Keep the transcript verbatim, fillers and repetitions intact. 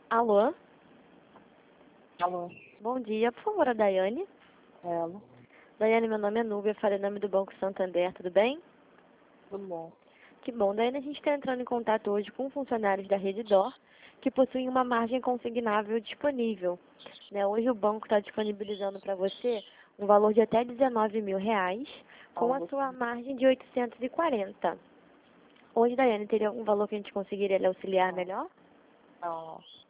Alô? Alô, Bom dia, por favor, a Daiane. ela, Daiane, meu nome é Núbia, falei em nome do Banco Santander, tudo bem? tudo bom? Que bom, Daiane, a gente está entrando em contato hoje com funcionários da Rede Dor, que possuem uma margem consignável disponível. Né? Hoje o banco está disponibilizando para você um valor de até dezenove mil reais, com a Alô, sua margem de oitocentos e quarenta. Hoje, Daiane, teria algum valor que a gente conseguiria lhe auxiliar não, melhor? não,